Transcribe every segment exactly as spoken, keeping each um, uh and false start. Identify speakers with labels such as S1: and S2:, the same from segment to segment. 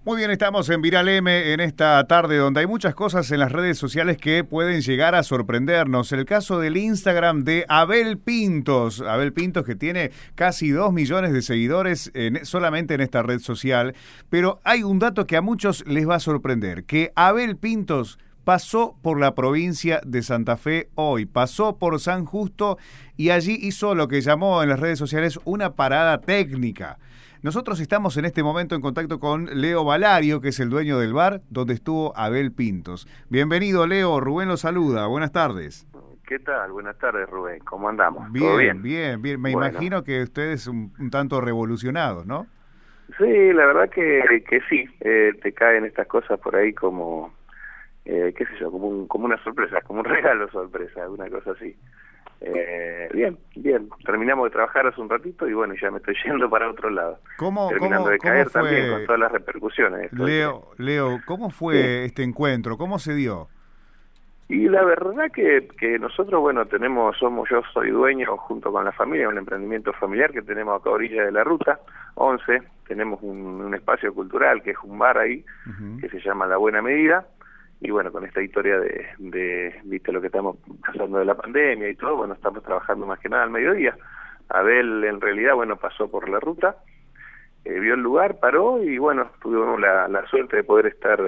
S1: Muy bien, estamos en Viral M en esta tarde donde hay muchas cosas en las redes sociales que pueden llegar a sorprendernos. El caso del Instagram de Abel Pintos. Abel Pintos, que tiene casi dos millones de seguidores en, solamente en esta red social. Pero hay un dato que a muchos les va a sorprender, que Abel Pintos pasó por la provincia de Santa Fe hoy, pasó por San Justo y allí hizo lo que llamó en las redes sociales una parada técnica. Nosotros estamos en este momento en contacto con Leo Valario, que es el dueño del bar donde estuvo Abel Pintos. Bienvenido, Leo. Rubén lo saluda. Buenas tardes.
S2: ¿Qué tal? Buenas tardes, Rubén. ¿Cómo andamos?
S1: Bien,
S2: ¿Todo bien?
S1: bien, bien. Me
S2: bueno.
S1: imagino que ustedes un, un tanto revolucionados, ¿no?
S2: Sí, la verdad que, que sí. Eh, te caen estas cosas por ahí como, eh, qué sé yo, como, un, como una sorpresa, como un regalo sorpresa, una cosa así. Eh, bien, bien. Terminamos de trabajar hace un ratito y bueno, ya me estoy yendo para otro lado.
S1: ¿Cómo,
S2: Terminando
S1: cómo,
S2: de caer
S1: cómo fue,
S2: también con todas las repercusiones.
S1: Leo, Leo, ¿cómo fue sí. este encuentro? ¿Cómo se dio?
S2: Y la verdad que, que nosotros, bueno, tenemos, somos, yo soy dueño junto con la familia, un emprendimiento familiar que tenemos acá a orilla de la ruta, once, tenemos un, un espacio cultural que es un bar ahí, uh-huh. que se llama La Buena Medida, y bueno, con esta historia de, de, viste lo que estamos pasando de la pandemia y todo, bueno, estamos trabajando más que nada al mediodía. Abel en realidad, bueno, pasó por la ruta, eh, vio el lugar, paró y bueno, tuvimos la, la suerte de poder estar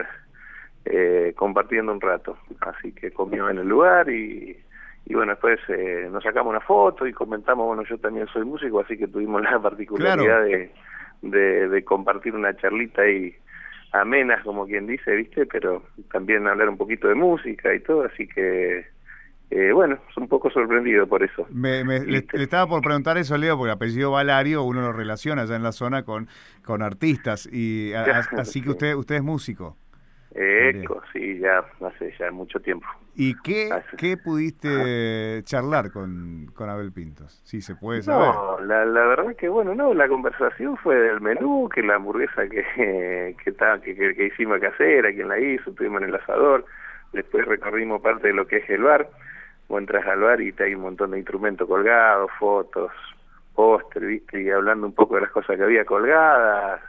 S2: eh, compartiendo un rato. Así que comió en el lugar y, y bueno, después eh, nos sacamos una foto y comentamos, bueno, yo también soy músico, así que tuvimos la particularidad claro. de, de, de compartir una charlita ahí amenas, como quien dice, ¿viste? Pero también hablar un poquito de música y todo, así que, eh, bueno, es un poco sorprendido por eso.
S1: Me, me le, le estaba por preguntar eso, Leo, porque el apellido Valario uno lo relaciona allá en la zona con, con artistas, y a, a, así que usted usted es músico.
S2: Eco, sí, ya hace ya mucho tiempo.
S1: ¿Y qué,
S2: hace...
S1: qué pudiste charlar con, con Abel Pintos? Si se puede saber.
S2: No, la, la verdad que bueno, no, la conversación fue del menú, que la hamburguesa que que, está, que, que, que hicimos casera, quien la hizo, estuvimos en el asador, después recorrimos parte de lo que es el bar, vos entras al bar y te hay un montón de instrumentos colgados, fotos, póster, viste, y hablando un poco de las cosas que había colgadas,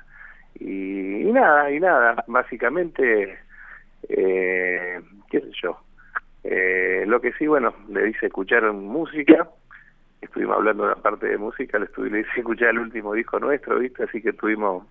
S2: y, y nada, y nada, básicamente, eh, qué sé yo, eh, lo que sí, bueno, le dice escuchar música, estuvimos hablando de la parte de música, le, estuve, le hice escuchar el último disco nuestro, viste, así que estuvimos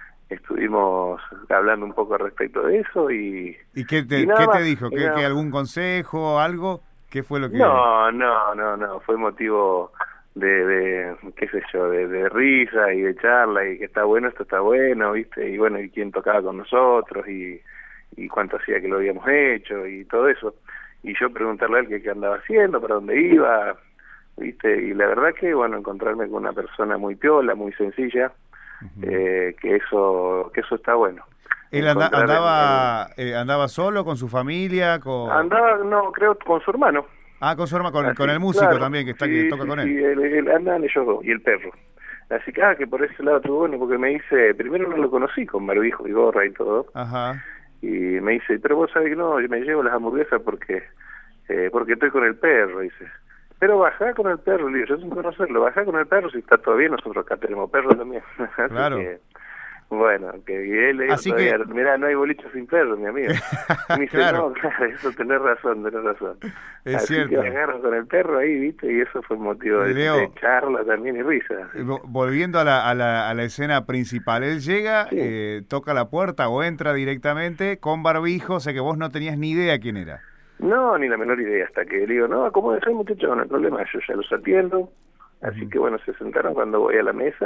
S2: estuvimos hablando un poco respecto de eso y...
S1: ¿Y qué te,
S2: y
S1: ¿qué
S2: más,
S1: te dijo? ¿Qué, ¿qué, ¿Algún consejo, algo? ¿Qué fue lo que...?
S2: No, no, no, no, fue motivo de, de qué sé yo, de, de risa y de charla y que está bueno, esto está bueno, viste, y bueno, y quién tocaba con nosotros y, y cuánto hacía que lo habíamos hecho y todo eso. Y yo preguntarle a él qué, qué andaba haciendo, para dónde iba, viste, y la verdad que, bueno, encontrarme con una persona muy piola, muy sencilla, uh-huh. eh, que eso que eso está bueno.
S1: ¿Él anda, andaba en, en, eh, andaba solo, con su familia? Con...
S2: Andaba, no, creo, con su hermano.
S1: Ah, con su hermano, con,
S2: Así,
S1: con el músico
S2: claro,
S1: también, que está
S2: sí,
S1: que toca
S2: sí,
S1: con
S2: sí,
S1: él.
S2: él, él andan ellos dos, y el perro. Así que, ah, que por ese lado estuvo bueno, porque me dice, primero no lo conocí con barbijo y gorra y todo.
S1: Ajá.
S2: Y me dice, pero vos sabés que no, yo me llevo las hamburguesas porque eh, porque estoy con el perro, dice. Pero bajá con el perro, le digo, yo sin conocerlo, bajá con el perro, si está todo bien, nosotros acá tenemos perro también.
S1: Claro.
S2: Así que, bueno, que él le
S1: Así
S2: todavía,
S1: que...
S2: mirá, no hay bolicho sin perro, mi amigo. Me dice,
S1: claro.
S2: no, claro, eso tenés razón, tenés razón.
S1: Es
S2: Así
S1: cierto.
S2: que agarro con el perro ahí, viste, y eso fue motivo de,
S1: Leo,
S2: de charla también y risa. ¿Sí?
S1: Volviendo a la, a, la, a la escena principal, él llega,
S2: sí.
S1: eh, toca la puerta o entra directamente con barbijo, o sea que vos no tenías ni idea quién era.
S2: No, ni la menor idea, hasta que le digo, no, ¿cómo es el muchacho? No hay problema, yo ya los atiendo. Así uh-huh. que bueno, se sentaron cuando voy a la mesa,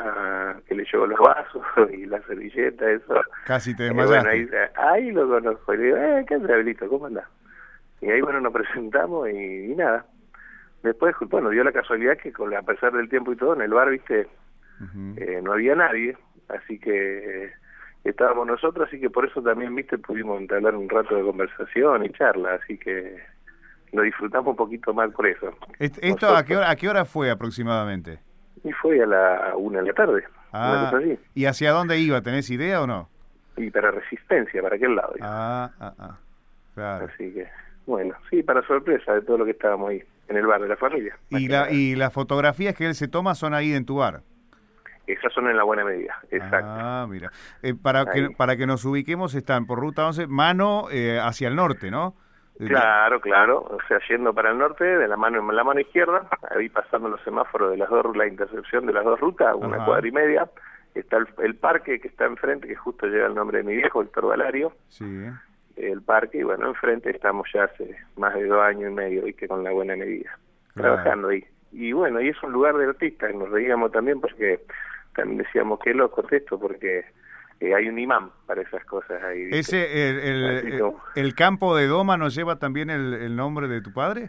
S2: a, que le llevo los vasos y la servilleta, eso.
S1: Casi te
S2: eh,
S1: desmayaste.
S2: Bueno, ahí, ahí lo conozco, y le digo, eh, ¿qué haces, Abelito? ¿Cómo andás? Y ahí, bueno, nos presentamos y, y nada. Después, bueno, dio la casualidad que con, a pesar del tiempo y todo, en el bar, viste, uh-huh. eh, no había nadie, así que... Eh, estábamos nosotros, así que por eso también, viste, pudimos entablar un rato de conversación y charla, así que lo disfrutamos un poquito más por eso.
S1: ¿Esto a qué hora, a qué hora fue aproximadamente?
S2: Y fue a la una de la tarde.
S1: Ah, así. ¿Y hacia dónde iba? ¿Tenés idea o no?
S2: Y para Resistencia, para aquel lado.
S1: Ah, ah, ah, claro.
S2: Así que, bueno, sí, para sorpresa de todo lo que estábamos ahí, en el bar de la familia.
S1: ¿Y, la, y las fotografías que él se toma son ahí en tu bar?
S2: Esas son en La Buena Medida, exacto.
S1: Ah, mira. Eh, para, que, para que nos ubiquemos, están por Ruta once, mano eh, hacia el norte, ¿no?
S2: Claro, claro, o sea, yendo para el norte, de la mano en la mano izquierda, ahí pasando los semáforos de las dos, la intersección de las dos rutas, una
S1: Ajá.
S2: cuadra y media, está el, el parque que está enfrente, que justo lleva el nombre de mi viejo, Héctor Valario,
S1: Sí.
S2: el parque, y bueno, enfrente estamos ya hace más de dos años y medio, ¿viste? Con La Buena Medida,
S1: Claro.
S2: trabajando ahí. Y bueno, y es un lugar de artistas, y nos reíamos también porque también decíamos, qué loco es esto, porque eh, hay un imán para esas cosas ahí, ¿viste?
S1: ¿Ese, el, el,
S2: Así
S1: el,
S2: como-
S1: el campo de Doma nos lleva también el, el nombre de tu padre?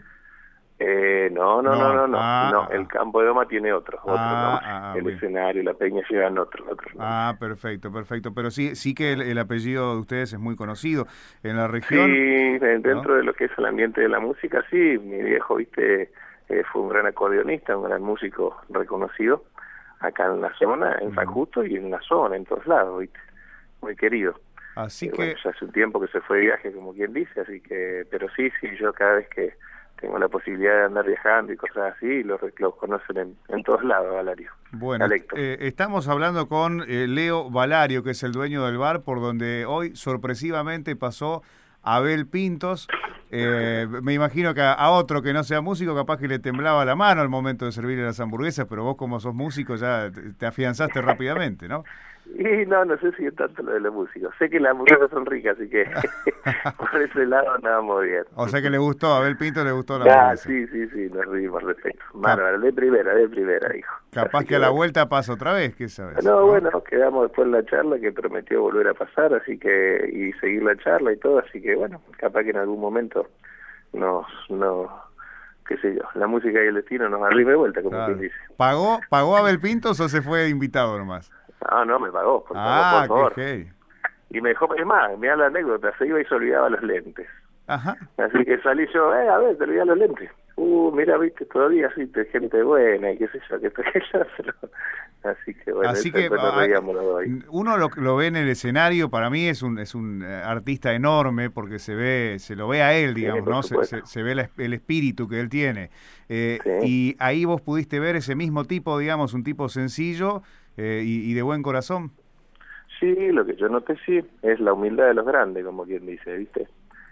S2: Eh, no, no, no,
S1: No.
S2: no, no,
S1: Ah,
S2: no,
S1: ah,
S2: el
S1: ah.
S2: campo de Doma tiene otro, otro
S1: Ah,
S2: nombre.
S1: ah,
S2: El
S1: bien.
S2: escenario, la peña llevan otro, otro nombre.
S1: Ah, perfecto, perfecto. Pero sí, sí que el, el apellido de ustedes es muy conocido en la región.
S2: Sí, de- dentro
S1: ¿no?
S2: de lo que es el ambiente de la música, sí, mi viejo, viste, eh, fue un gran acordeonista, un gran músico reconocido acá en la zona, en San Justo y en la zona, en todos lados, viste, muy querido.
S1: Así
S2: Eh,
S1: que...
S2: bueno, ya hace un tiempo que se fue de viaje, como quien dice, así que, pero sí, sí, yo cada vez que tengo la posibilidad de andar viajando y cosas así, los, los conocen en, en todos lados, Valario.
S1: Bueno,
S2: Alecto.
S1: eh, estamos hablando con eh, Leo Valario, que es el dueño del bar, por donde hoy sorpresivamente pasó Abel Pintos. Eh, me imagino que a, a otro que no sea músico capaz que le temblaba la mano al momento de servirle las hamburguesas, pero vos como sos músico ya te, te afianzaste rápidamente, ¿no?
S2: Y no, no sé si es tanto lo de la música. Sé que las hamburguesas son ricas, así que por ese lado andábamos bien.
S1: O sea que le gustó, a Abel Pintos le gustó la
S2: Ah,
S1: hamburguesa.
S2: sí, sí, sí, nos reímos al respecto. Bárbaro, de primera, de primera, hijo.
S1: Capaz
S2: Así
S1: que a la
S2: bueno.
S1: vuelta pasa otra vez, ¿qué sabes?
S2: No, bueno, quedamos después en la charla que prometió volver a pasar, así que, y seguir la charla y todo, así que bueno, capaz que en algún momento nos, no, qué sé yo, la música y el destino nos arriba de vuelta, como
S1: Claro.
S2: quien dice.
S1: ¿Pagó, ¿Pagó Abel Pintos o se fue de invitado nomás?
S2: No, no, me pagó, por favor,
S1: Ah,
S2: por favor.
S1: qué hey.
S2: Y me dejó, es más, mira la anécdota, se iba y se olvidaba los lentes.
S1: Ajá.
S2: Así que salí yo, eh, a ver, te olvidé los lentes. Uh, mira, viste, todavía sí, te gente buena y qué sé yo, que esto, que yo. Así que bueno,
S1: Así
S2: eso
S1: que
S2: después nos
S1: ah,
S2: reíamos los dos ahí.
S1: uno lo, lo ve en el escenario, para mí es un es un eh, artista enorme porque se ve se lo ve a él, digamos,
S2: por
S1: ¿no? Se,
S2: supuesto.
S1: se, se ve la- el espíritu que él tiene. Eh,
S2: Sí.
S1: Y ahí vos pudiste ver ese mismo tipo, digamos, un tipo sencillo eh, y, y de buen corazón.
S2: Sí, lo que yo noté sí es la humildad de los grandes, como quien dice, ¿viste?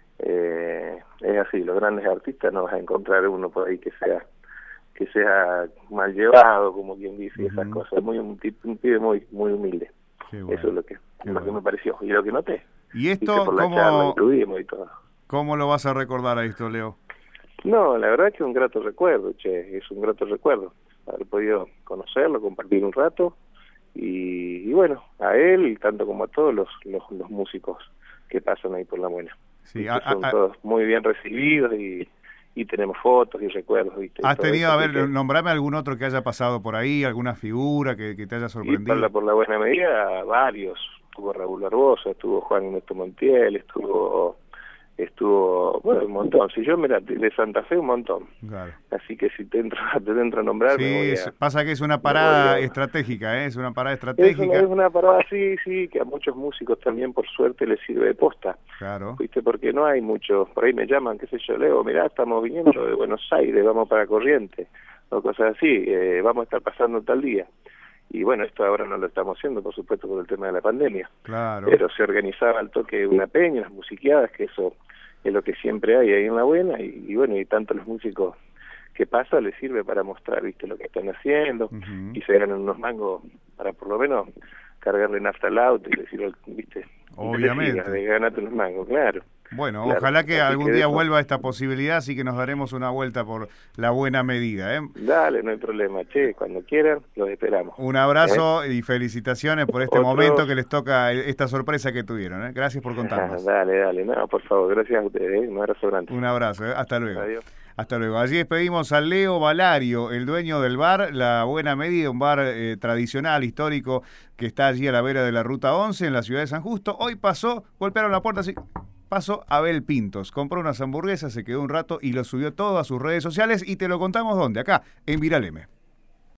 S2: Eh, es así, los grandes artistas no vas a encontrar uno por ahí que sea que sea mal llevado, como quien dice, y esas
S1: Ujú.
S2: cosas. Muy un, tipo, un pibe muy muy humilde.
S1: Qué bueno,
S2: Eso es lo que
S1: qué
S2: lo
S1: bueno.
S2: que me pareció y lo que noté.
S1: ¿Y
S2: Viste,
S1: esto
S2: por la charla
S1: cómo,
S2: incluimos y todo.
S1: cómo lo vas a recordar a esto, Leo?
S2: No, la verdad que es un grato recuerdo, che, es un grato recuerdo haber podido conocerlo, compartir un rato y, y bueno, a él y tanto como a todos los, los, los músicos que pasan ahí por La Buena.
S1: Sí,
S2: Viste,
S1: a-
S2: son
S1: a-
S2: todos muy bien recibidos y, y tenemos fotos y recuerdos, ¿viste? Y
S1: ¿Has
S2: todo
S1: tenido,
S2: eso,
S1: a ver,
S2: así que,
S1: nombrame algún otro que haya pasado por ahí, alguna figura que, que te haya
S2: y
S1: sorprendido?
S2: por la, por la Buena Medida, varios. Estuvo Raúl Barbosa, estuvo Juan Ernesto Montiel, estuvo, estuvo, bueno, un montón. Si yo, mira, de Santa Fe un montón.
S1: Claro.
S2: Así que si te entro, te entro a nombrar,
S1: Sí,
S2: me voy
S1: es-
S2: a...
S1: pasa que es una
S2: me
S1: parada
S2: voy a-
S1: estratégica, ¿eh? Es una parada
S2: Es una,
S1: estratégica.
S2: es una parada, sí, sí, que a muchos músicos también, por suerte, les sirve de posta.
S1: Claro.
S2: ¿Viste? Porque no hay muchos, por ahí me llaman, qué sé yo, Leo, mirá, estamos viniendo de Buenos Aires, vamos para Corrientes, o cosas así, eh, vamos a estar pasando tal día. Y bueno, esto ahora no lo estamos haciendo, por supuesto, por el tema de la pandemia.
S1: Claro.
S2: Pero se organizaba al toque una peña, unas musiqueadas, que eso es lo que siempre hay ahí en La Buena, y, y bueno, y tanto los músicos que pasa les sirve para mostrar, viste, lo que están haciendo,
S1: Ujú.
S2: y se ganan unos mangos para por lo menos cargarle nafta al auto y decir, viste,
S1: Obviamente.
S2: de ganarte unos mangos, claro.
S1: Bueno,
S2: Claro,
S1: ojalá que
S2: así
S1: algún
S2: que
S1: día
S2: eso-
S1: vuelva esta posibilidad, así que nos daremos una vuelta por La Buena Medida, ¿eh?
S2: Dale, no hay problema, che, cuando quieran, los esperamos.
S1: Un abrazo y felicitaciones por este
S2: Otro-
S1: momento que les toca esta sorpresa que tuvieron, ¿eh? Gracias por contarnos.
S2: Dale, dale, no, por favor, gracias a ustedes, ¿eh? Un abrazo grande.
S1: Un abrazo, ¿eh? Hasta luego.
S2: Adiós.
S1: Hasta luego. Allí despedimos a Leo Valario, el dueño del bar La Buena Medida, un bar eh, tradicional, histórico, que está allí a la vera de la Ruta once en la ciudad de San Justo. Hoy pasó, golpearon la puerta, así pasó Abel Pintos. Compró unas hamburguesas, se quedó un rato y lo subió todo a sus redes sociales y te lo contamos dónde, acá, en Viral M.